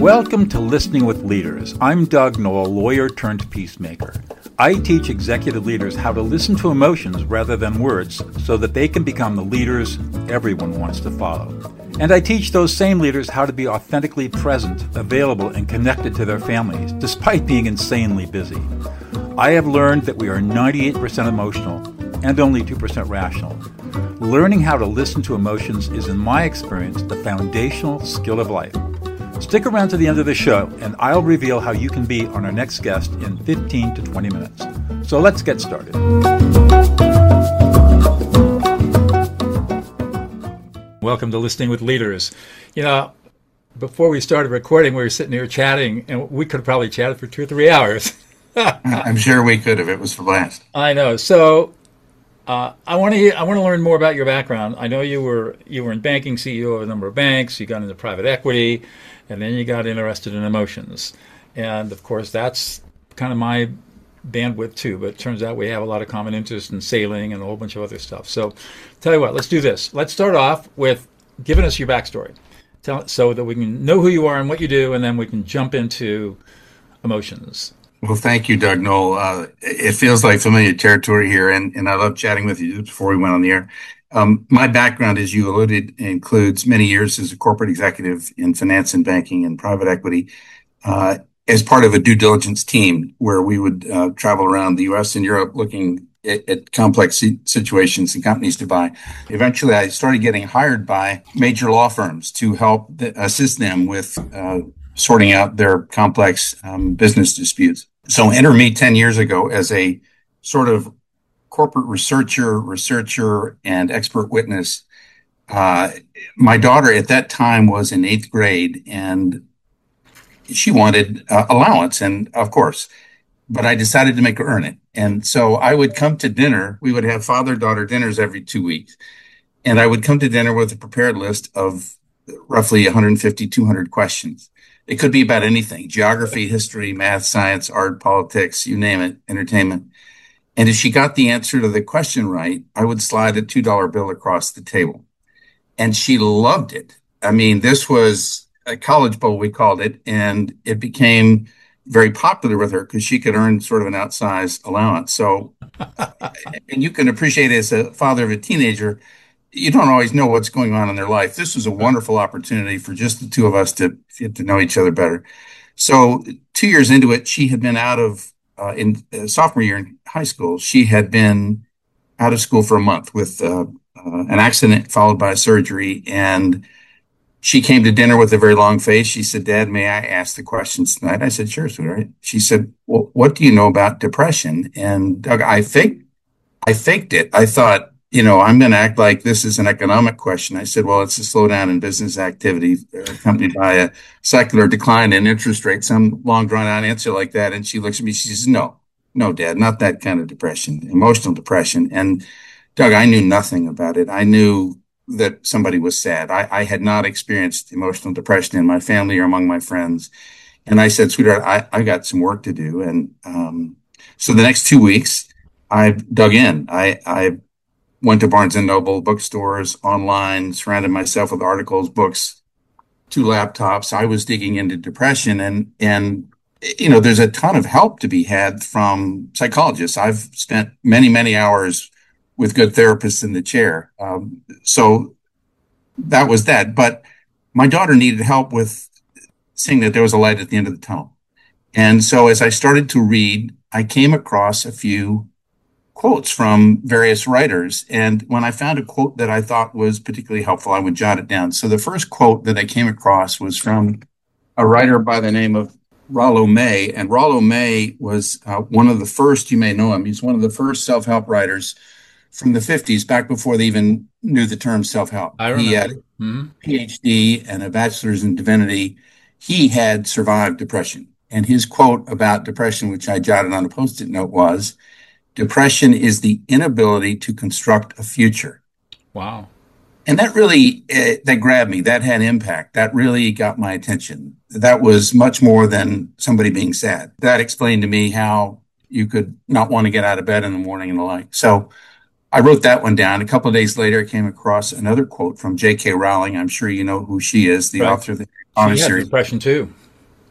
Welcome to Listening with Leaders. I'm Doug Noll, lawyer turned peacemaker. I teach executive leaders how to listen to emotions rather than words so that they can become the leaders everyone wants to follow. And I teach those same leaders how to be authentically present, available, and connected to their families, despite being insanely busy. I have learned that we are 98% emotional and only 2% rational. Learning how to listen to emotions is, in my experience, the foundational skill of life. Stick around to the end of the show, and I'll reveal how you can be on our next guest in 15 to 20 minutes. So let's get started. Welcome to Listening with Leaders. You know, before we started recording, we were sitting here chatting, and we could have probably chatted for 2 or 3 hours. I'm sure we could have. It was a blast. I know. So I want to learn more about your background. I know you were in banking, CEO of a number of banks. You got into private equity, and then you got interested in emotions. And of course, that's kind of my bandwidth too. But it turns out we have a lot of common interest in sailing and a whole bunch of other stuff. So, tell you what, let's do this. Let's start off with giving us your backstory, so that we can know who you are and what you do, and then we can jump into emotions. Well, thank you, Doug Noll. It feels like familiar territory here, and I love chatting with you before we went on the air. My background, as you alluded, includes many years as a corporate executive in finance and banking and private equity, as part of a due diligence team where we would travel around the U.S. and Europe looking at complex situations and companies to buy. Eventually, I started getting hired by major law firms to help assist them with sorting out their complex business disputes. So enter me 10 years ago as a sort of corporate researcher, and expert witness. My daughter at that time was in 8th grade, and she wanted allowance, and of course, but I decided to make her earn it. And so I would come to dinner. We would have father-daughter dinners every 2 weeks. And I would come to dinner with a prepared list of roughly 150, 200 questions. It could be about anything: geography, history, math, science, art, politics, you name it, entertainment. And if she got the answer to the question right, I would slide a $2 bill across the table. And she loved it. I mean, this was a college bowl, we called it, and it became very popular with her because she could earn sort of an outsized allowance. So, and you can appreciate as a father of a teenager, you don't always know what's going on in their life. This was a wonderful opportunity for just the two of us to get to know each other better. So 2 years into it, she had been out of, in sophomore year in high school, she had been out of school for a month with an accident followed by a surgery. And she came to dinner with a very long face. She said, "Dad, may I ask the questions tonight?" I said, "Sure, sweetheart." She said, "Well, what do you know about depression?" And Doug, I faked it. I thought, I'm going to act like this is an economic question. I said, "Well, it's a slowdown in business activity accompanied by a secular decline in interest rates," some long drawn out answer like that. And she looks at me, she says, no, Dad, not that kind of depression, emotional depression. And Doug, I knew nothing about it. I knew that somebody was sad. I had not experienced emotional depression in my family or among my friends. And I said, "Sweetheart, I got some work to do." And so the next 2 weeks, I dug in. I went to Barnes & Noble, bookstores, online, surrounded myself with articles, books, 2 laptops. I was digging into depression, and there's a ton of help to be had from psychologists. I've spent many, many hours with good therapists in the chair. So that was that. But my daughter needed help with seeing that there was a light at the end of the tunnel. And so as I started to read, I came across a few quotes from various writers. And when I found a quote that I thought was particularly helpful, I would jot it down. So the first quote that I came across was from a writer by the name of Rollo May. And Rollo May was one of the first, you may know him, he's one of the first self-help writers from the 50s, back before they even knew the term self-help. I remember. He had a PhD and a bachelor's in divinity. He had survived depression. And his quote about depression, which I jotted on a Post-it note, was, "Depression is the inability to construct a future." Wow. And that really, that grabbed me. That had impact. That really got my attention. That was much more than somebody being sad. That explained to me how you could not want to get out of bed in the morning and the like. So I wrote that one down. A couple of days later, I came across another quote from J.K. Rowling. I'm sure you know who she is, the author of the She had depression too.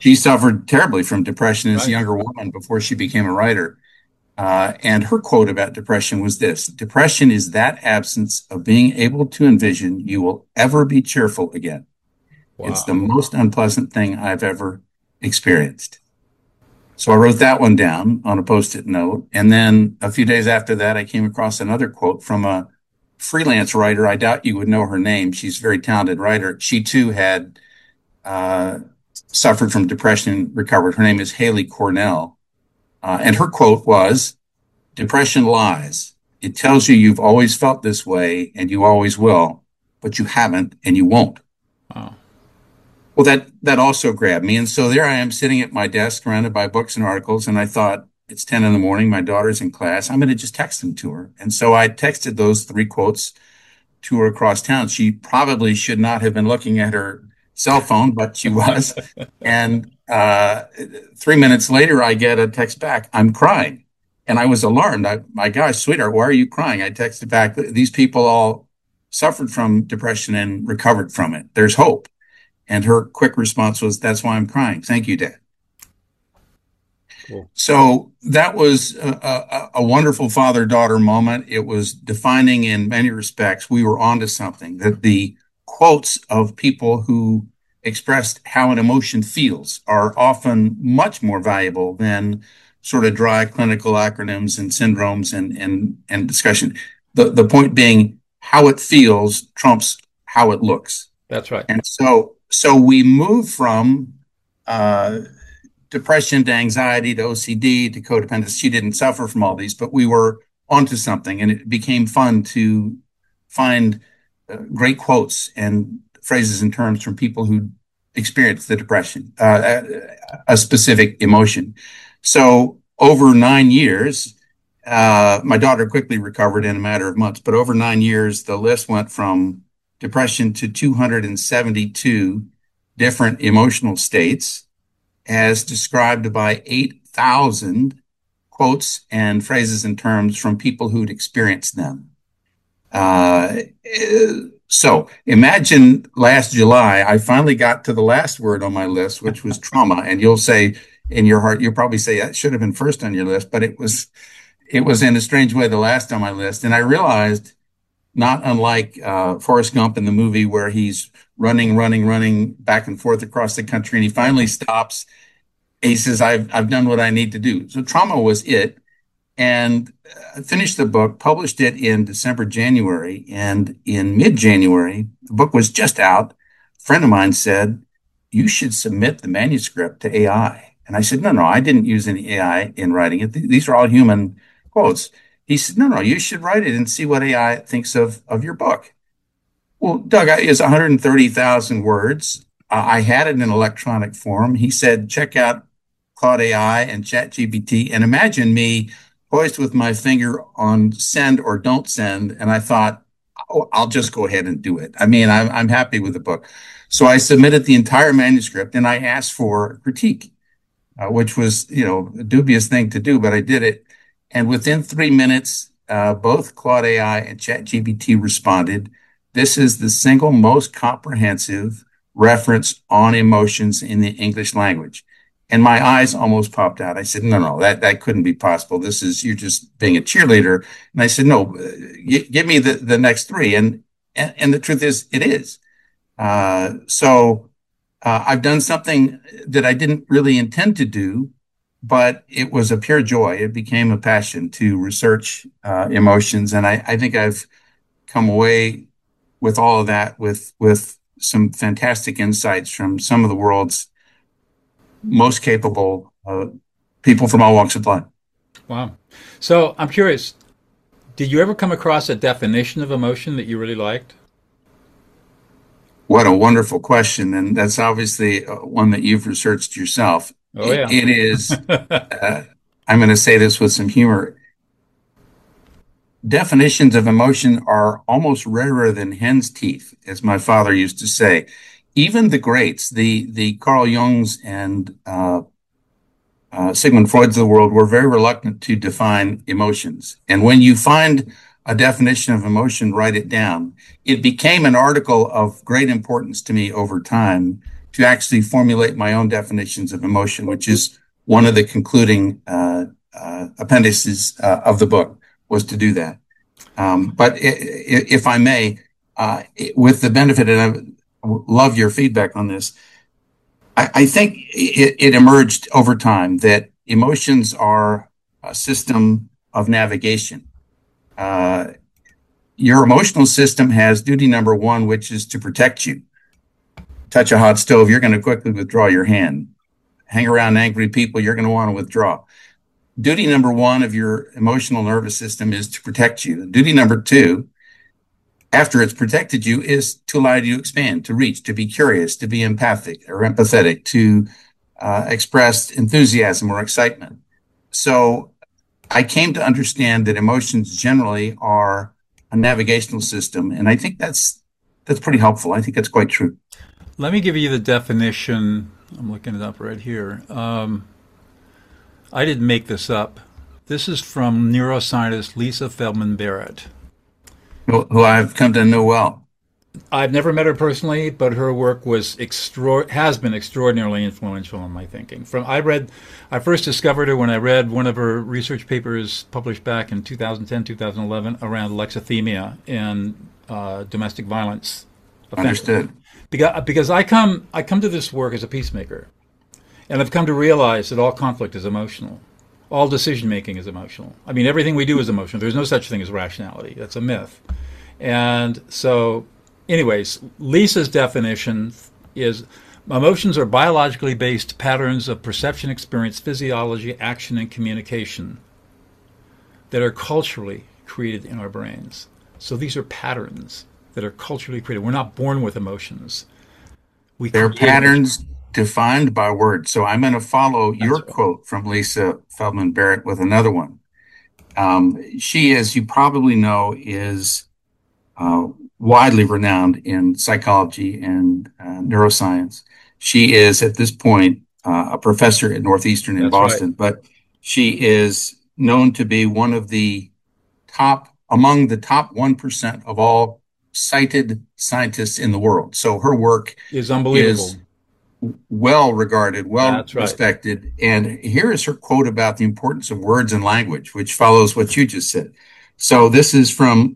She suffered terribly from depression as a Right. younger woman before she became a writer. And her quote about depression was this: depression is that absence of being able to envision you will ever be cheerful again. It's the Wow. most unpleasant thing I've ever experienced. So I wrote that one down on a post-it note. And then a few days after that, I came across another quote from a freelance writer. I doubt you would know her name. She's a very talented writer. She too had uh, suffered from depression and recovered. Her name is Haley Cornell. And her quote was, depression lies. It tells you you've always felt this way and you always will, but you haven't and you won't. Wow. Well, that also grabbed me. And so there I am sitting at my desk surrounded by books and articles. And I thought, it's 10 in the morning. My daughter's in class. I'm going to just text them to her. And so I texted those three quotes to her across town. She probably should not have been looking at her cell phone, but she was. And 3 minutes later, I get a text back, I'm crying. And I was alarmed. My gosh, sweetheart, why are you crying? I texted back, these people all suffered from depression and recovered from it. There's hope. And her quick response was, that's why I'm crying. Thank you, Dad. Cool. So that was a wonderful father-daughter moment. It was defining in many respects. We were onto something, that the quotes of people who expressed how an emotion feels are often much more valuable than sort of dry clinical acronyms and syndromes and discussion. The point being, how it feels trumps how it looks. That's right. And so we move from depression to anxiety to OCD to codependence. She didn't suffer from all these, but we were onto something, and it became fun to find great quotes and phrases and terms from people who experienced the depression, a specific emotion. So over 9 years, my daughter quickly recovered in a matter of months, but over 9 years, the list went from depression to 272 different emotional states, as described by 8,000 quotes and phrases and terms from people who'd experienced them. Uh, so imagine last July, I finally got to the last word on my list, which was trauma. And you'll say in your heart, you'll probably say that should have been first on your list, but it was in a strange way the last on my list. And I realized, not unlike Forrest Gump in the movie where he's running back and forth across the country, and he finally stops. He says, I've done what I need to do. So trauma was it. And I finished the book, published it in December, January. And in mid-January, the book was just out. A friend of mine said, you should submit the manuscript to AI. And I said, no, I didn't use any AI in writing it. These are all human quotes. He said, no, you should write it and see what AI thinks of your book. Well, Doug, it's 130,000 words. I had it in electronic form. He said, check out Claude AI and ChatGPT, and imagine me poised with my finger on send or don't send. And I thought, oh, I'll just go ahead and do it. I mean, I'm happy with the book. So I submitted the entire manuscript and I asked for critique, which was, a dubious thing to do, but I did it. And within 3 minutes, both Claude AI and ChatGPT responded. This is the single most comprehensive reference on emotions in the English language. And my eyes almost popped out. I said, no, that couldn't be possible. You're just being a cheerleader. And I said, no, give me the next three. And the truth is, it is. So I've done something that I didn't really intend to do, but it was a pure joy. It became a passion to research emotions. And I think I've come away with all of that with some fantastic insights from some of the world's most capable people from all walks of life. Wow. So I'm curious, did you ever come across a definition of emotion that you really liked? What a wonderful question. And that's obviously one that you've researched yourself. Oh, yeah. It is, I'm going to say this with some humor. Definitions of emotion are almost rarer than hen's teeth, as my father used to say. Even the greats, the Carl Jungs and Sigmund Freud's of the world, were very reluctant to define emotions. And when you find a definition of emotion, write it down. It became an article of great importance to me over time. to actually formulate my own definitions of emotion, which is one of the concluding appendices of the book, was to do that. But if I may, with the benefit, and I love your feedback on this, I think it emerged over time that emotions are a system of navigation. Your emotional system has duty number one, which is to protect you. Touch a hot stove, you're going to quickly withdraw your hand. Hang around angry people, you're going to want to withdraw. Duty number one of your emotional nervous system is to protect you. Duty number two, after it's protected you, is to allow you to expand, to reach, to be curious, to be empathic or empathetic, to express enthusiasm or excitement. So I came to understand that emotions generally are a navigational system, and I think that's pretty helpful. I think that's quite true. Let me give you the definition. I'm looking it up right here. I didn't make this up. This is from neuroscientist Lisa Feldman Barrett, who I've come to know well. I've never met her personally, but her work has been extraordinarily influential in my thinking. I first discovered her when I read one of her research papers published back in 2010, 2011 around alexithymia and domestic violence offenses. Understood. Because I come to this work as a peacemaker, and I've come to realize that all conflict is emotional. All decision making is emotional. I mean, everything we do is emotional. There's no such thing as rationality. That's a myth. And so, anyways, Lisa's definition is emotions are biologically based patterns of perception, experience, physiology, action, and communication that are culturally created in our brains. So these are patterns that are culturally created. We're not born with emotions. They're patterns defined by words. So I'm going to follow your quote from Lisa Feldman Barrett with another one. She, as you probably know, is widely renowned in psychology and neuroscience. She is, at this point, a professor at Northeastern in Boston, but she is known to be one of the among the top 1% of all cited scientists in the world. So her work is unbelievable. Is well regarded, well respected. And here is her quote about the importance of words and language, which follows what you just said. So this is from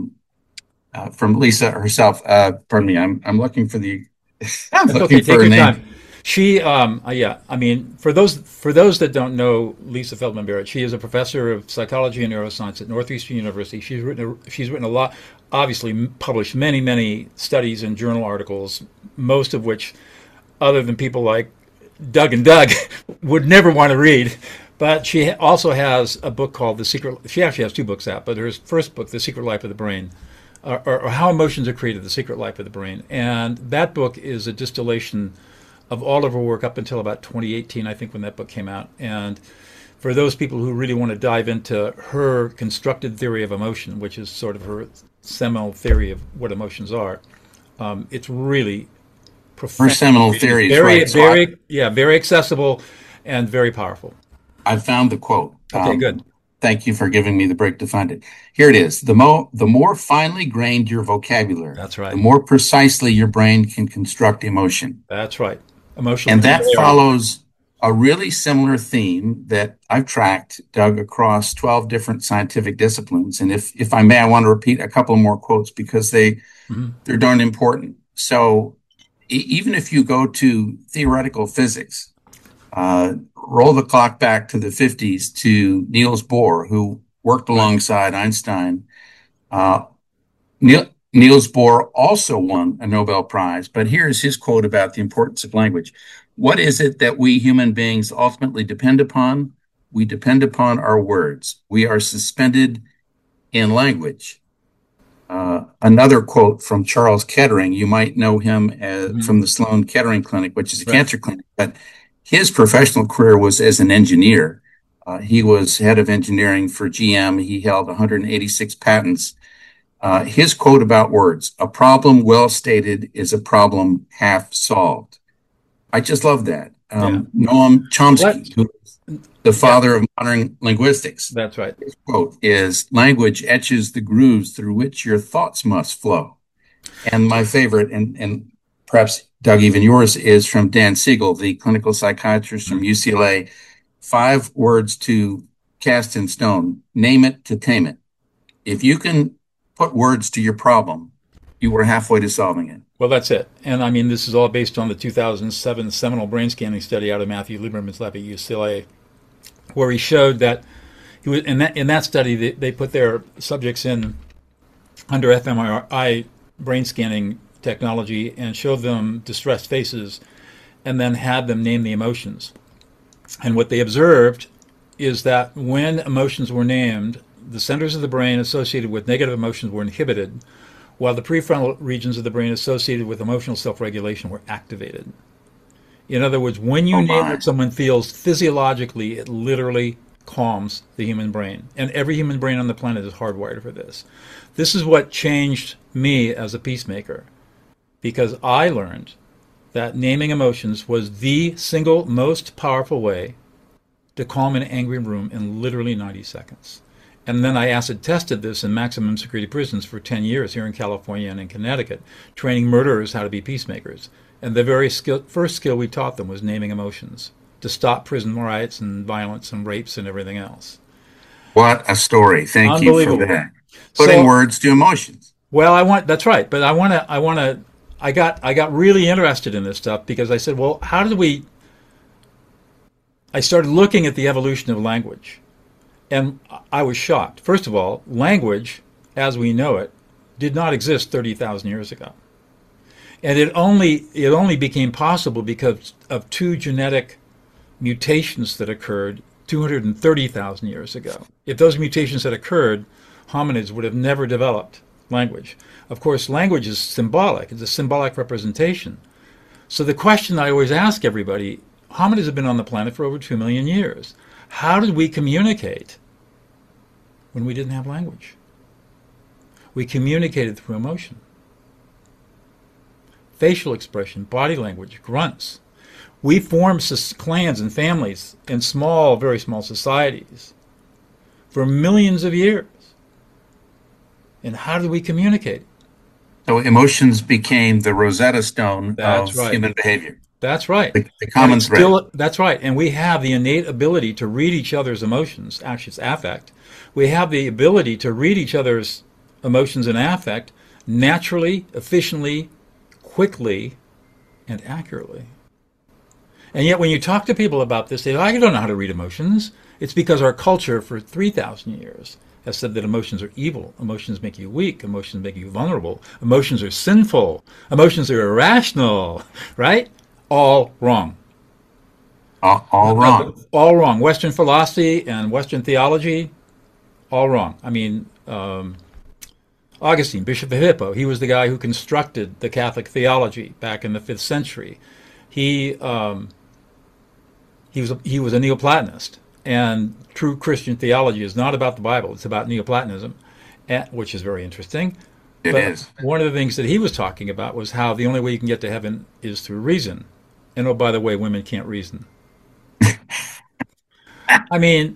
Lisa herself. Pardon me. I'm looking for the. I'm looking for her name. Time. She, I mean, for those that don't know Lisa Feldman Barrett, she is a professor of psychology and neuroscience at Northeastern University. She's written a lot, obviously published many studies and journal articles, most of which, other than people like Doug and Doug, would never want to read. But she also has a book called The Secret. She actually has two books out, but her first book, The Secret Life of the Brain, or How Emotions Are Created: The Secret Life of the Brain, and that book is a distillation of all of her work up until about 2018, I think, when that book came out. And for those people who really want to dive into her constructed theory of emotion, which is sort of her seminal theory of what emotions are, it's really profound. Her seminal theory is very accessible and very powerful. I found the quote. Okay, good. Thank you for giving me the break to find it. Here it is. The more finely grained your vocabulary, that's right, the more precisely your brain can construct emotion. That's right. Emotional. And that follows a really similar theme that I've tracked, Doug, across 12 different scientific disciplines. And if I may, I want to repeat a couple more quotes because they're darn important. So even if you go to theoretical physics, roll the clock back to the 50s to Niels Bohr, who worked alongside Einstein. Niels Bohr also won a Nobel Prize, but here's his quote about the importance of language. What is it that we human beings ultimately depend upon? We depend upon our words. We are suspended in language. Another quote from Charles Kettering. You might know him from the Sloan Kettering Clinic, which is a cancer clinic, but his professional career was as an engineer. He was head of engineering for GM. He held 186 patents. His quote about words: "A problem well stated is a problem half solved." I just love that. Noam Chomsky, who is the father of modern linguistics. That's right. His quote is, "Language etches the grooves through which your thoughts must flow." And my favorite, and perhaps Doug, even yours is from Dan Siegel, the clinical psychiatrist from UCLA. 5 words to cast in stone: name it to tame it. If you can put words to your problem, you were halfway to solving it. Well, that's it. And I mean, this is all based on the 2007 seminal brain scanning study out of Matthew Lieberman's lab at UCLA, where he showed that he was in that study they put their subjects in under fMRI brain scanning technology and showed them distressed faces, and then had them name the emotions. And what they observed is that when emotions were named, the centers of the brain associated with negative emotions were inhibited, while the prefrontal regions of the brain associated with emotional self-regulation were activated. In other words, when you name what someone feels physiologically, it literally calms the human brain. And every human brain on the planet is hardwired for this. This is what changed me as a peacemaker, because I learned that naming emotions was the single most powerful way to calm an angry room in literally 90 seconds. And then I acid tested this in maximum security prisons for 10 years here in California and in Connecticut, training murderers how to be peacemakers. And the very first skill we taught them was naming emotions to stop prison riots and violence and rapes and everything else. What a story. Thank you for that. Putting words to emotions. Well, that's right. But I got really interested in this stuff because I said, well, I started looking at the evolution of language. And I was shocked. First of all, language, as we know it, did not exist 30,000 years ago. And it only became possible because of 2 genetic mutations that occurred 230,000 years ago. If those mutations had occurred, hominids would have never developed language. Of course, language is symbolic. It's a symbolic representation. So the question I always ask everybody, hominids have been on the planet for over 2 million years. How did we communicate when we didn't have language? We communicated through emotion. Facial expression, body language, grunts. We formed clans and families in small, very small societies for millions of years. And how did we communicate? So emotions became the Rosetta Stone of human behavior. That's right. The common thread. That's right. And we have the innate ability to read each other's emotions. Actually, it's affect. We have the ability to read each other's emotions and affect naturally, efficiently, quickly, and accurately. And yet when you talk to people about this, they say, I don't know how to read emotions. It's because our culture for 3,000 years has said that emotions are evil. Emotions make you weak. Emotions make you vulnerable. Emotions are sinful. Emotions are irrational, right? All wrong. All wrong. All wrong. Western philosophy and Western theology, all wrong. I mean, Augustine, Bishop of Hippo, he was the guy who constructed the Catholic theology back in the 5th century. He was a Neoplatonist, and true Christian theology is not about the Bible; it's about Neoplatonism, which is very interesting. It is. One of the things that he was talking about was how the only way you can get to heaven is through reason. And oh, by the way, women can't reason. I mean,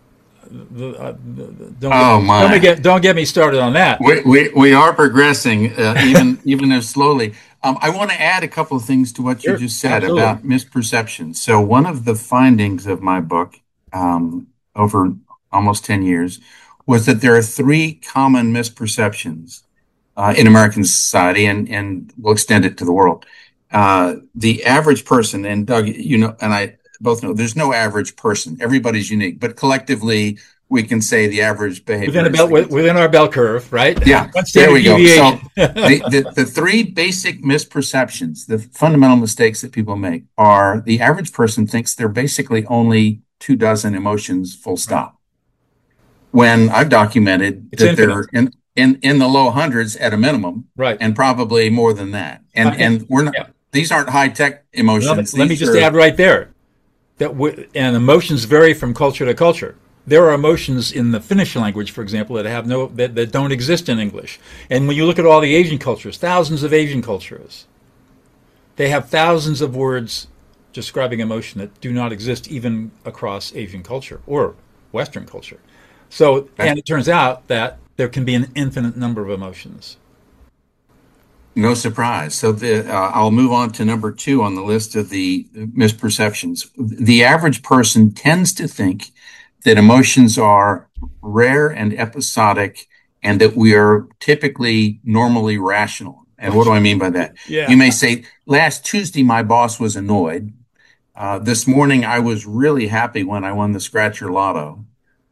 don't get me started on that. We are progressing, even if slowly. I want to add a couple of things to what you just said about misperceptions. So one of the findings of my book over almost 10 years was that there are 3 common misperceptions in American society, and we'll extend it to the world. The average person, and Doug, you know, and I both know there's no average person. Everybody's unique, but collectively we can say the average behavior within our bell curve, right? Yeah, there we go. So the 3 basic misperceptions, the fundamental mistakes that people make, are the average person thinks they're basically only 24 emotions, full stop. When I've documented that they're in the low hundreds at a minimum, right, and probably more than that. And we're not. Yeah. These aren't high tech emotions. Let me just add right there that and emotions vary from culture to culture. There are emotions in the Finnish language, for example, that don't exist in English. And when you look at all the Asian cultures, thousands of Asian cultures, they have thousands of words describing emotion that do not exist even across Asian culture or Western culture. So, and it turns out that there can be an infinite number of emotions. No surprise. So I'll move on to number two on the list of the misperceptions. The average person tends to think that emotions are rare and episodic and that we are typically normally rational. And what do I mean by that? Yeah. You may say, last Tuesday, my boss was annoyed. This morning, I was really happy when I won the Scratcher Lotto.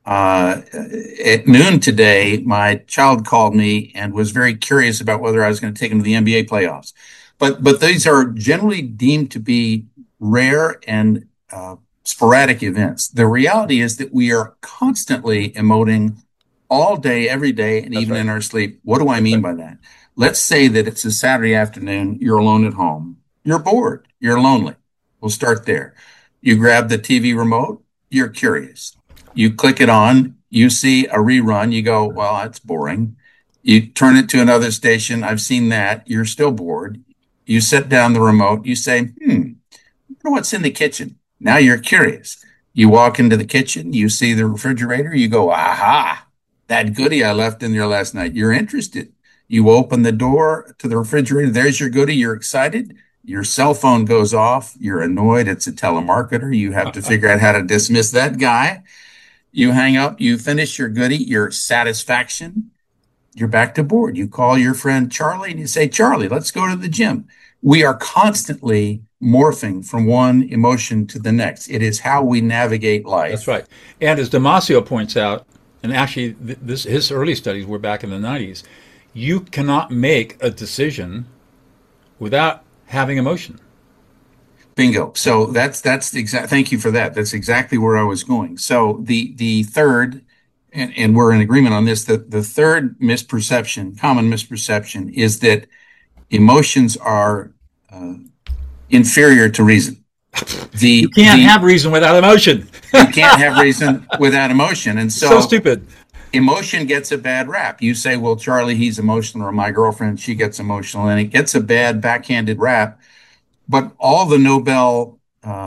At noon today, my child called me and was very curious about whether I was going to take him to the NBA playoffs. But these are generally deemed to be rare and sporadic events. The reality is that we are constantly emoting all day, every day, and That's even right. in our sleep. What do I That's mean right. by that? Let's say that it's a Saturday afternoon, you're alone at home, you're bored, you're lonely. We'll start there. You grab the TV remote, you're curious. You click it on, you see a rerun, you go, well, that's boring. You turn it to another station, I've seen that, you're still bored. You set down the remote, you say, I wonder what's in the kitchen. Now you're curious. You walk into the kitchen, you see the refrigerator, you go, aha, that goodie I left in there last night. You're interested. You open the door to the refrigerator, there's your goodie, you're excited. Your cell phone goes off, you're annoyed, it's a telemarketer. You have to figure out how to dismiss that guy. You hang up, you finish your goodie, your satisfaction, you're back to board. You call your friend Charlie and you say, Charlie, let's go to the gym. We are constantly morphing from one emotion to the next. It is how we navigate That's life. right. And as Damasio points out, and actually his early studies were back in the 90s, you cannot make a decision without having emotion. Bingo. So that's the exact. Thank you for that. That's exactly where I was going. So the third, and we're in agreement on this. The third misperception, common misperception, is that emotions are uh, inferior to reason. You The can't the have reason without emotion. You can't have reason without emotion, and So so stupid. emotion gets a bad rap. You say, well, Charlie, he's emotional, or my girlfriend, she gets emotional, and it gets a bad backhanded rap. But all the Nobel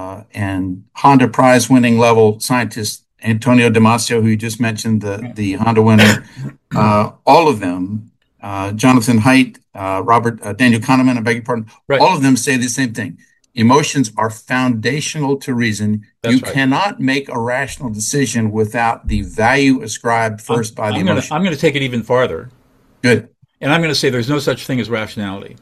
and Honda Prize winning level scientists, Antonio Damasio, who you just mentioned, the Honda winner, all of them, Jonathan Haidt, Daniel Kahneman, I beg your pardon, Right. all of them say the same thing. Emotions are foundational to reason. You That's right. cannot make a rational decision without the value ascribed I'm, first by the I'm gonna emotion. I'm gonna take it even farther, Good. and I'm gonna say there's no such thing as rationality.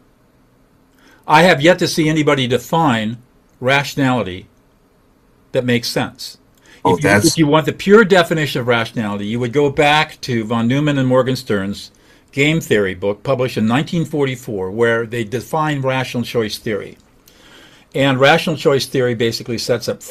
I have yet to see anybody define rationality that makes sense. Oh, If that's you want the pure definition of rationality, you would go back to von Neumann and Morgenstern's game theory book published in 1944, where they define rational choice theory. And rational choice theory basically sets up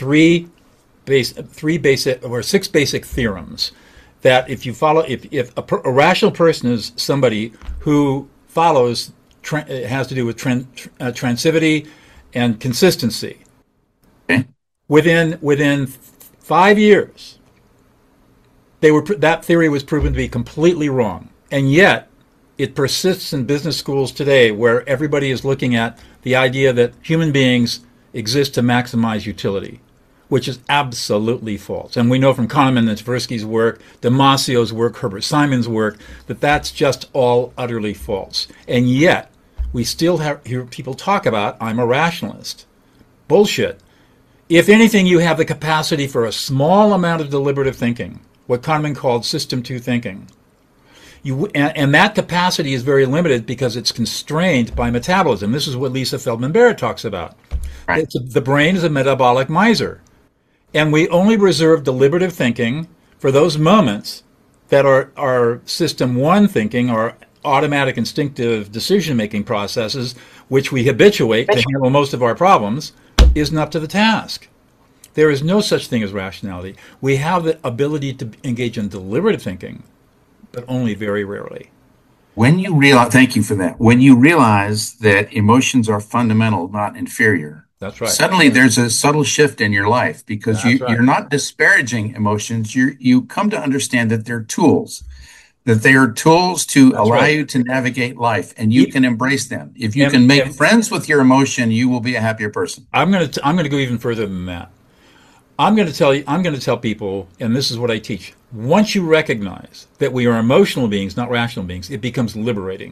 six basic theorems that if you follow, if a rational person is somebody who follows, it has to do with transitivity and consistency. okay. Within 5 years, that theory was proven to be completely wrong, and yet it persists in business schools today, where everybody is looking at the idea that human beings exist to maximize utility, which is absolutely false. And we know from Kahneman and Tversky's work, Damasio's work, Herbert Simon's work, that that's just all utterly false. And yet, we still hear people talk about, I'm a rationalist. Bullshit. If anything, you have the capacity for a small amount of deliberative thinking, what Kahneman called System 2 thinking. And that capacity is very limited because it's constrained by metabolism. This is what Lisa Feldman Barrett talks about. Right. The brain is a metabolic miser. And we only reserve deliberative thinking for those moments that are System 1 thinking, or automatic instinctive decision-making processes, which we habituate to handle most of our problems, isn't up to the task. There is no such thing as rationality. We have the ability to engage in deliberative thinking, but only very rarely. When you realize, thank you for that. When you realize that emotions are fundamental, not inferior, That's right. suddenly there's a subtle shift in your life because That's right. you're not disparaging emotions. You come to understand that they're tools, that they are tools to That's allow right. you to navigate life, and you E- can embrace them. If you And, can make and friends with your emotion, you will be a happier person. I'm gonna go even further than that. I'm going to tell people, and this is what I teach. Once you recognize that we are emotional beings, not rational beings, it becomes liberating.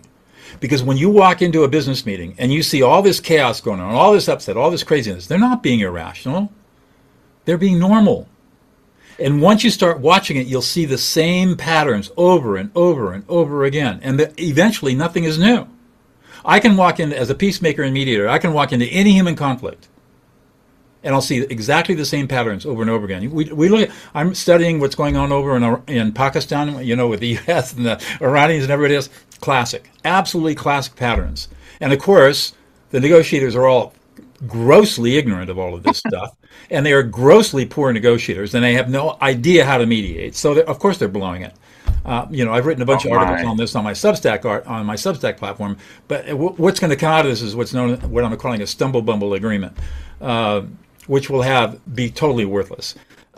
Because when you walk into a business meeting and you see all this chaos going on, all this upset, all this craziness, they're not being irrational. They're being normal. And once you start watching it, you'll see the same patterns over and over and over again. And eventually, nothing is new. I can walk in as a peacemaker and mediator. I can walk into any human conflict, and I'll see exactly the same patterns over and over again. We look. I'm studying what's going on over in Pakistan. With the U.S. and the Iranians and everybody else. Classic, absolutely classic patterns. And of course, the negotiators are all grossly ignorant of all of this stuff, and they are grossly poor negotiators, and they have no idea how to mediate. So of course they're blowing it. I've written a bunch of articles on this on my Substack platform. But what's going to come out of this is what I'm calling a stumble bumble agreement, which will be totally worthless.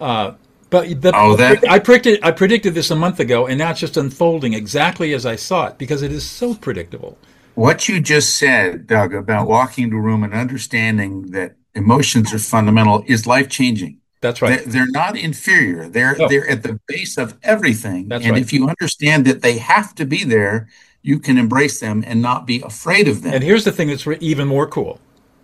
I predicted this a month ago, and now it's just unfolding exactly as I saw it because it is so predictable. What you just said, Doug, about walking into a room and understanding that emotions are fundamental is life-changing. That's right. They're not inferior. They're at the base of everything. That's and right. If you understand that they have to be there, you can embrace them and not be afraid of them. And here's the thing that's even more cool.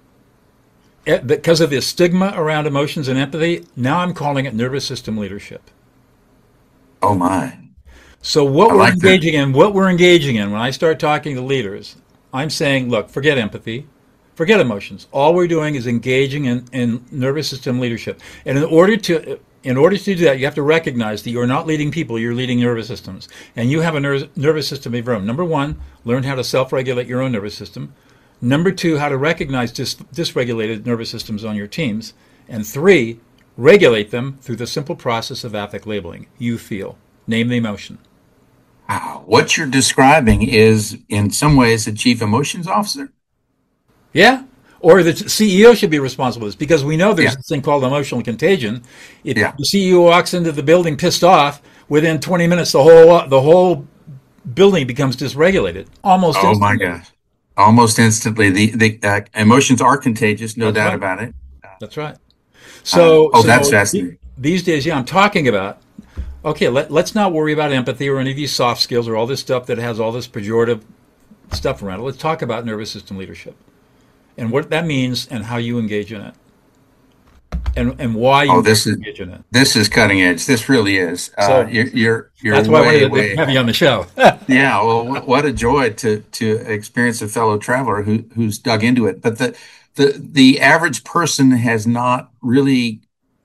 Because of this stigma around emotions and empathy, now I'm calling it nervous system leadership. Oh my. So what we're engaging in when I start talking to leaders, I'm saying, look, forget empathy, forget emotions. All we're doing is engaging in nervous system leadership. And in order to do that, you have to recognize that you're not leading people, you're leading nervous systems. And you have a nervous system of your own. Number one, learn how to self-regulate your own nervous system. Number two, how to recognize dysregulated nervous systems on your teams. And three, regulate them through the simple process of affect labeling. You feel. Name the emotion. Wow. What you're describing is, in some ways, a chief emotions officer. Yeah. Or the CEO should be responsible for this, because we know there's this thing called emotional contagion. If the CEO walks into the building pissed off, within 20 minutes, the whole building becomes dysregulated. Almost instantly. Oh my gosh. Almost instantly. The emotions are contagious, no doubt about it. That's right. So that's fascinating. These days, I'm talking about, okay, let's not worry about empathy or any of these soft skills or all this stuff that has all this pejorative stuff around it. Let's talk about nervous system leadership and what that means and how you engage in it. And why you engage in it. This is cutting edge. This really is. You're that's why I wanted to have you on the show. Yeah, well, what a joy to experience a fellow traveler who's dug into it. But the average person has not really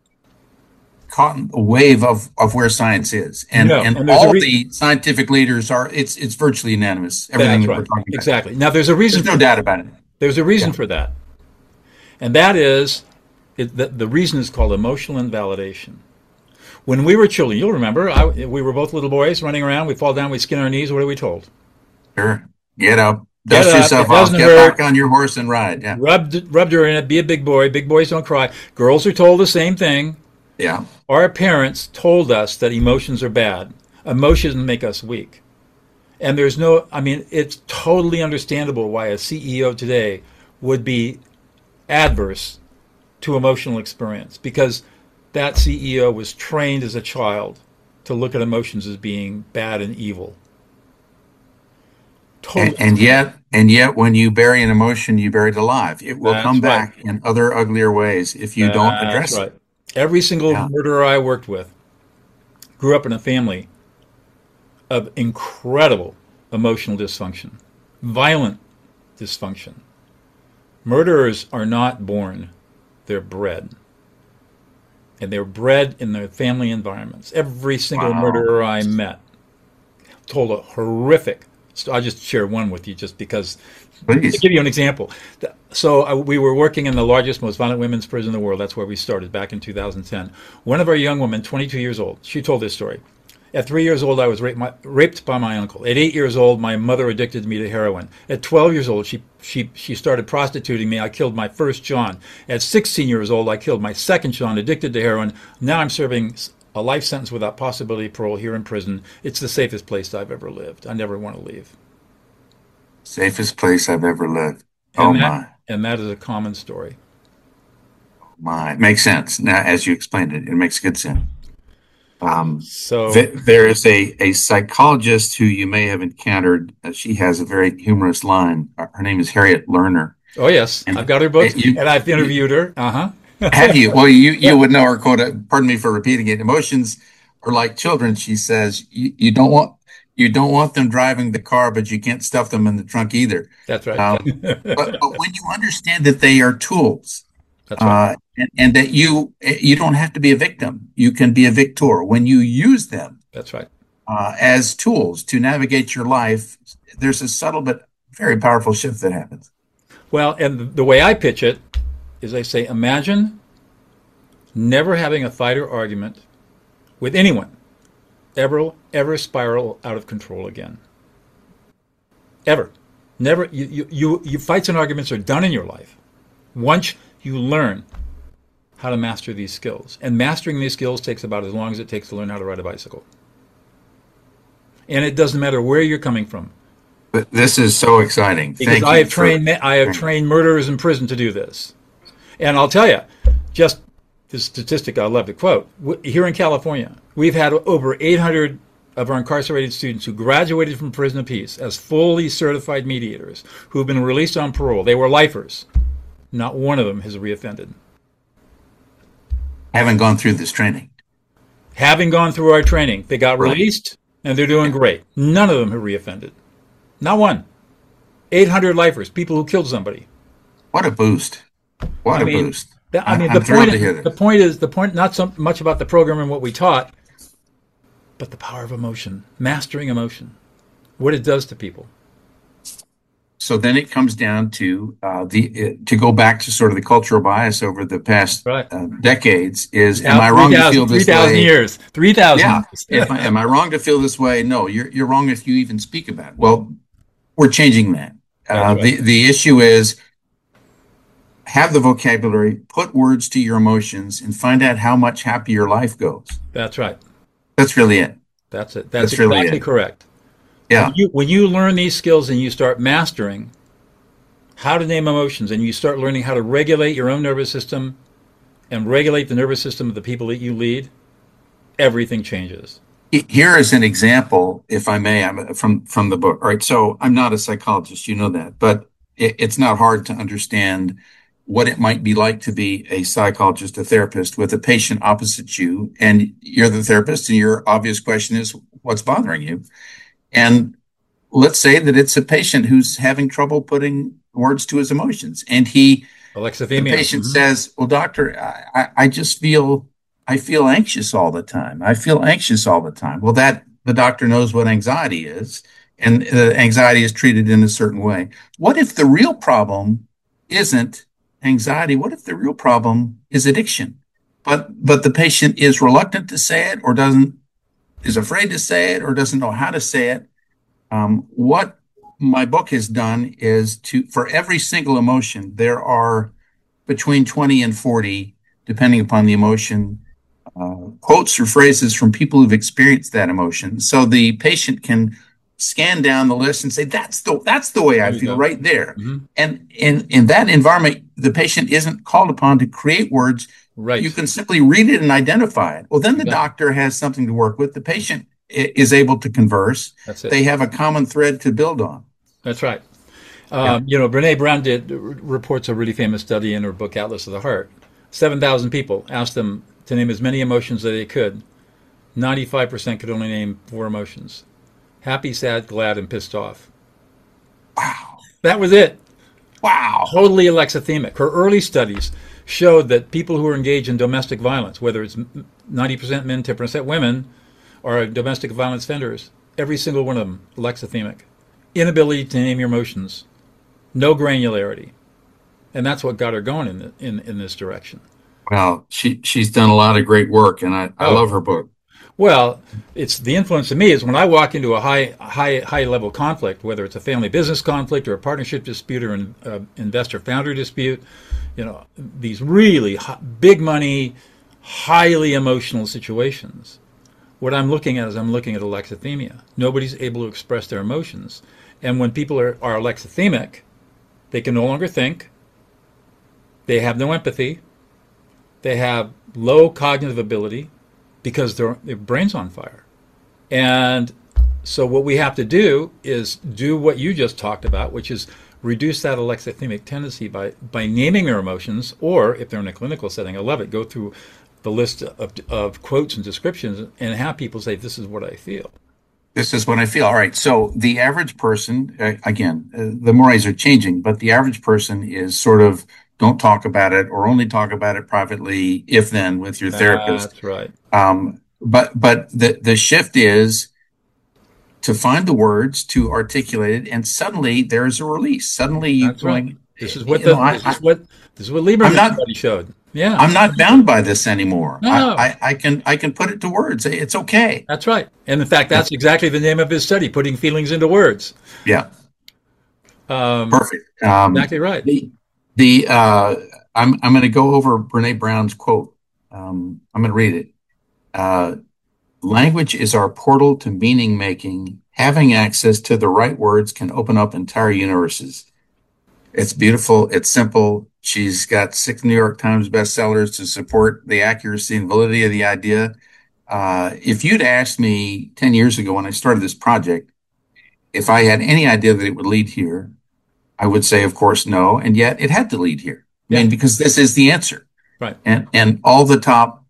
caught a wave of where science is, and all the scientific leaders are. It's virtually unanimous. Everything that we're talking about. Exactly. Now, there's a reason. There's no doubt about it. There's a reason for that, and that is. The reason is called emotional invalidation. When we were children, you'll remember, we were both little boys running around. We fall down, we skin our knees. What are we told? Sure. Get up. Dust yourself off. Get back on your horse and ride. Yeah. Rub dirt in it. Be a big boy. Big boys don't cry. Girls are told the same thing. Yeah. Our parents told us that emotions are bad. Emotions make us weak. And it's totally understandable why a CEO today would be adverse to emotional experience, because that CEO was trained as a child to look at emotions as being bad and evil. Totally. And yet, when you bury an emotion, you bury it alive. It will come back in other uglier ways if you don't address it. Every single murderer I worked with grew up in a family of incredible emotional dysfunction, violent dysfunction. Murderers are not born. They're bred. And they're bred in their family environments. Every single murderer I met told a horrific story. I'll just share one with you just because. Please. To give you an example. So we were working in the largest, most violent women's prison in the world. That's where we started back in 2010. One of our young women, 22 years old, she told this story. At 3 years old, I was raped by my uncle. At 8 years old, my mother addicted me to heroin. At 12 years old, she started prostituting me. I killed my first John. At 16 years old, I killed my second John, addicted to heroin. Now I'm serving a life sentence without possibility of parole here in prison. It's the safest place I've ever lived. I never want to leave. Safest place I've ever lived. My. And that is a common story. My. It makes sense. Now, as you explained it, it makes good sense. So, There is a psychologist who you may have encountered. She has a very humorous line. Her name is Harriet Lerner. oh yes, And I've got her books, you, and I've you interviewed her. have you? Well, you Yeah, would know her quote. Pardon me for repeating it. Emotions are like children. She says you don't want them driving the car, but you can't stuff them in the trunk either. that's right. But when you understand that they are tools, That's right. and that you don't have to be a victim, you can be a victor. When you use them That's right. as tools to navigate your life, there's a subtle but very powerful shift that happens. Well, and the way I pitch it is I say, imagine never having a fight or argument with anyone ever spiral out of control again. Ever. Never. You fights and arguments are done in your life once you learn how to master these skills. And mastering these skills takes about as long as it takes to learn how to ride a bicycle. And it doesn't matter where you're coming from. But this is so exciting. Because Thank I you have trained murderers in prison to do this. And I'll tell you, just this statistic I love to quote. Here in California, we've had over 800 of our incarcerated students who graduated from prison of peace as fully certified mediators who've been released on parole. They were lifers. Not one of them has reoffended. Haven't gone through this training. Having gone through our training, they got Right. released and they're doing great. None of them have reoffended. Not one. 800 lifers, people who killed somebody. What a boost. What I a mean, boost. the I'm thrilled point. to hear The this. point is not so much about the program and what we taught, but the power of emotion, mastering emotion, what it does to people. So then it comes down to to go back to sort of the cultural bias over the past Right. decades is, am Now, I wrong to feel this 3,000 way? years. 3,000 Yeah. years. Am I wrong to feel this way? No, you're wrong if you even speak about it. Well, we're changing that. That's right. The issue is have the vocabulary, put words to your emotions, and find out how much happier your life goes. That's right. That's really it. That's it. That's really exactly it. correct. Yeah. When you learn these skills and you start mastering how to name emotions and you start learning how to regulate your own nervous system and regulate the nervous system of the people that you lead, everything changes. Here is an example, if I may, from the book. All right, so I'm not a psychologist, you know that, but it's not hard to understand what it might be like to be a psychologist, a therapist with a patient opposite you, and you're the therapist, and your obvious question is, what's bothering you? And let's say that it's a patient who's having trouble putting words to his emotions, and the Alexithymia. patient says, "Well, doctor, I just I feel anxious all the time. I feel anxious all the time." Well, that the doctor knows what anxiety is, and anxiety is treated in a certain way. What if the real problem isn't anxiety? What if the real problem is addiction? But the patient is reluctant to say it, or is afraid to say it, or doesn't know how to say it. What my book has done is for every single emotion, there are between 20 and 40, depending upon the emotion, quotes or phrases from people who've experienced that emotion. So the patient can scan down the list and say, that's the way I feel right there. Mm-hmm. And in that environment, the patient isn't called upon to create words. Right. You can simply read it and identify it. Well, then the doctor has something to work with. The patient is able to converse. That's it. They have a common thread to build on. That's right. Brene Brown reports a really famous study in her book, Atlas of the Heart. 7,000 people, asked them to name as many emotions as they could. 95% could only name 4 emotions. Happy, sad, glad, and pissed off. Wow. That was it. Wow. Totally alexithymic. Her early studies showed that people who are engaged in domestic violence, whether it's 90% men, 10% women, are domestic violence offenders, every single one of them alexithymic. Inability to name your emotions. No granularity. And that's what got her going in this direction. Well, she's done a lot of great work, and I love her book. Well, it's the influence of me is when I walk into a high level conflict, whether it's a family business conflict or a partnership dispute or an investor founder dispute, these really big money, highly emotional situations. What I'm looking at is alexithymia. Nobody's able to express their emotions. And when people are alexithymic, they can no longer think. They have no empathy. They have low cognitive ability. because their brain's on fire. And so what we have to do is do what you just talked about, which is reduce that alexithemic tendency by naming their emotions, or if they're in a clinical setting, I love it, go through the list of quotes and descriptions and have people say, this is what I feel. This is what I feel. All right. So the average person, again, the mores are changing, but the average person is sort of don't talk about it or only talk about it privately, if then, with your therapist. That's right. But the shift is to find the words, to articulate it, and suddenly there's a release. Suddenly you're going, right. This is what Lieberman study showed. Yeah, I'm not bound by this anymore. No. I can put it to words. It's okay. That's right. And in fact, that's exactly the name of his study, putting feelings into words. Yeah. Perfect. Exactly right. I'm going to go over Brene Brown's quote. I'm going to read it. Language is our portal to meaning making. Having access to the right words can open up entire universes. It's beautiful. It's simple. She's got 6 New York Times bestsellers to support the accuracy and validity of the idea. If you'd asked me 10 years ago when I started this project, if I had any idea that it would lead here, I would say, of course, no. And yet it had to lead here. I mean, because this is the answer. Right. And all the top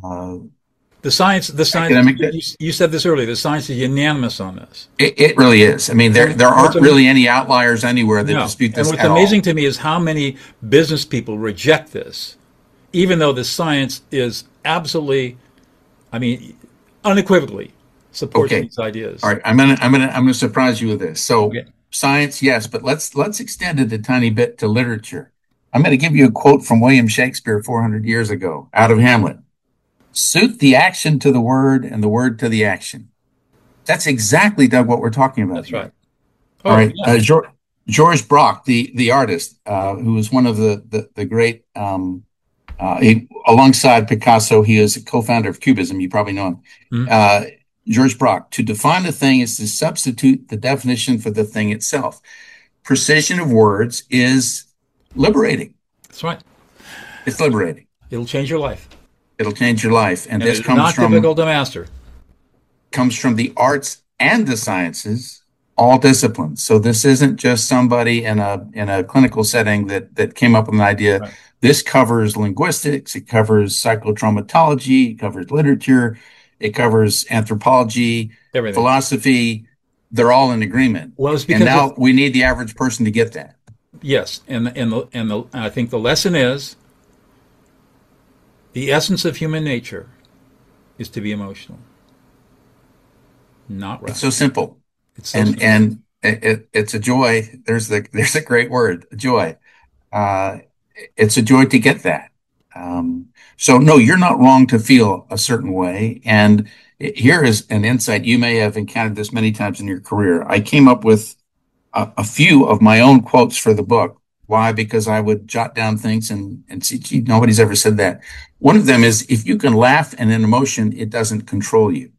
the science, you said this earlier, the science is unanimous on this. It really is. I mean, there aren't really any outliers anywhere that dispute this. And what's amazing to me is how many business people reject this, even though the science is absolutely, I mean, unequivocally supports these ideas. All right, I'm gonna surprise you with this. So science, yes, but let's extend it a tiny bit to literature. I'm going to give you a quote from William Shakespeare 400 years ago, out of Hamlet. Suit the action to the word and the word to the action. That's exactly, Doug, what we're talking about. That's right. All right. Yeah. Georges Braque, the artist, who was one of the great, alongside Picasso, he is a co-founder of Cubism. You probably know him. Mm-hmm. Georges Braque, to define a thing is to substitute the definition for the thing itself. Precision of words is liberating. That's right. It's liberating. It'll change your life. It'll change your life. And this comes not from difficult to master. Comes from the arts and the sciences, all disciplines. So this isn't just somebody in a clinical setting that came up with an idea. Right. This covers linguistics, it covers psychotraumatology, it covers literature, it covers anthropology, everything. Philosophy. They're all in agreement. Well, it's because now we need the average person to get that. Yes, and I think the lesson is the essence of human nature is to be emotional, not rational. It's so simple. It's so simple. And it's a joy. There's a great word, joy. It's a joy to get that. So no, you're not wrong to feel a certain way. And here is an insight. You may have encountered this many times in your career. I came up with a few of my own quotes for the book. Why? Because I would jot down things and see, gee, nobody's ever said that. One of them is, if you can laugh at an emotion, it doesn't control you.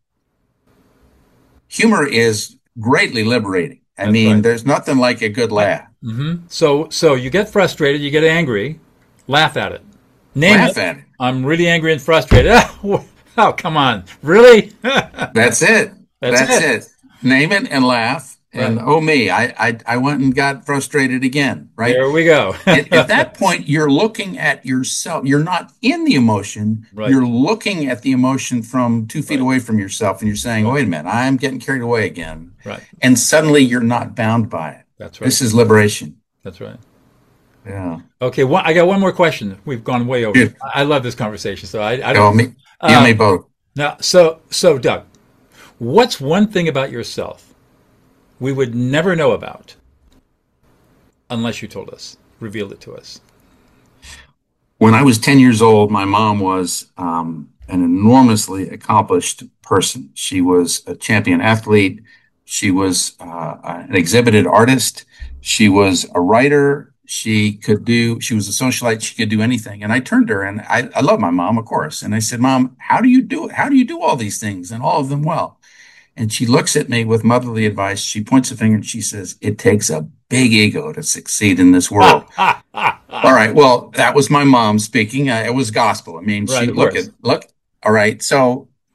Humor is greatly liberating. I mean, right. There's nothing like a good laugh. Mm-hmm. So you get frustrated, you get angry, laugh at it. Laugh at it. I'm really angry and frustrated. Oh, come on. Really? That's it. That's it. Name it and laugh. And oh me, I went and got frustrated again, right? There we go. At that point, you're looking at yourself. You're not in the emotion. Right. You're looking at the emotion from 2 feet away from yourself, and you're saying, wait a minute, I'm getting carried away again. Right. And suddenly you're not bound by it. That's right. This is liberation. That's right. Yeah. Okay, I got one more question. We've gone way over. Dude. I love this conversation, so I don't. Oh, me, you and me both. Now, so Doug, what's one thing about yourself we would never know about unless you told us, revealed it to us? When I was 10 years old, my mom was an enormously accomplished person. She was a champion athlete. She was an exhibited artist. She was a writer. She was a socialite. She could do anything. And I turned to her, and I love my mom, of course. And I said, Mom, how do you do it? How do you do all these things and all of them well? And she looks at me with motherly advice. She points a finger and she says, it takes a big ego to succeed in this world. All right. Well, that was my mom speaking. It was gospel. I mean, right, look. All right. So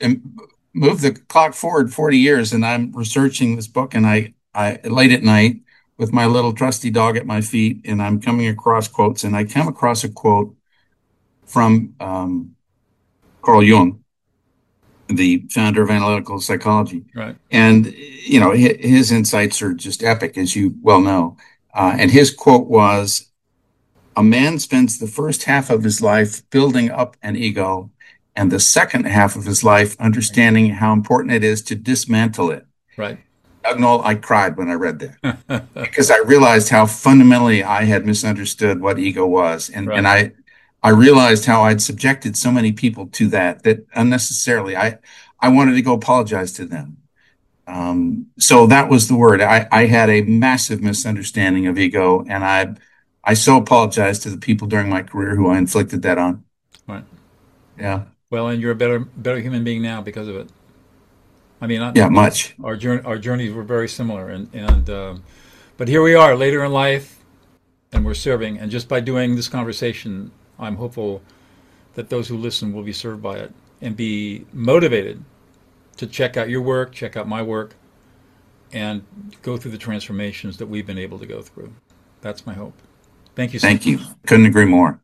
move the clock forward 40 years, and I'm researching this book, and I late at night with my little trusty dog at my feet, and I'm coming across quotes, and I come across a quote from Carl Jung, the founder of analytical psychology. Right. And, his insights are just epic, as you well know. And his quote was, "A man spends the first half of his life building up an ego, and the second half of his life understanding how important it is to dismantle it." Right. Doug Noll, I cried when I read that because I realized how fundamentally I had misunderstood what ego was. And, Right. and I realized how I'd subjected so many people to that unnecessarily. I wanted to go apologize to them. So that was the word. I had a massive misunderstanding of ego, and I so apologize to the people during my career who I inflicted that on. Right. Yeah. Well, and you're a better human being now because of it. I mean, much. Our journeys were very similar, but here we are later in life, and we're serving. And just by doing this conversation, I'm hopeful that those who listen will be served by it and be motivated to check out your work, check out my work, and go through the transformations that we've been able to go through. That's my hope. Thank you. Thank you. Couldn't agree more.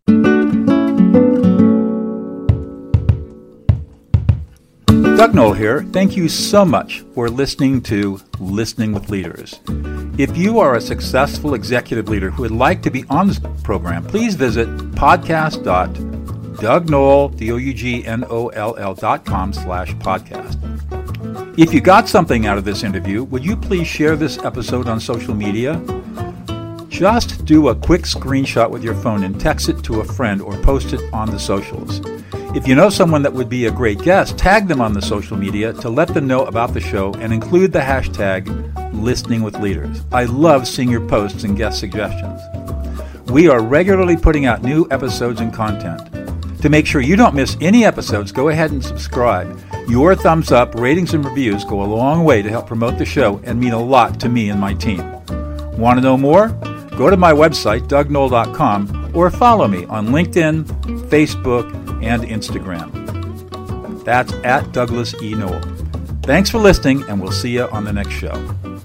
Doug Noll here. Thank you so much for listening to Listening with Leaders. If you are a successful executive leader who would like to be on this program, please visit podcast.dougnoll.com/podcast. If you got something out of this interview, would you please share this episode on social media? Just do a quick screenshot with your phone and text it to a friend or post it on the socials. If you know someone that would be a great guest, tag them on the social media to let them know about the show and include the hashtag Listening with Leaders. I love seeing your posts and guest suggestions. We are regularly putting out new episodes and content. To make sure you don't miss any episodes, go ahead and subscribe. Your thumbs up, ratings, and reviews go a long way to help promote the show and mean a lot to me and my team. Want to know more? Go to my website, dougnoll.com, or follow me on LinkedIn, Facebook, and Instagram. That's at Douglas E. Noll. Thanks for listening, and we'll see you on the next show.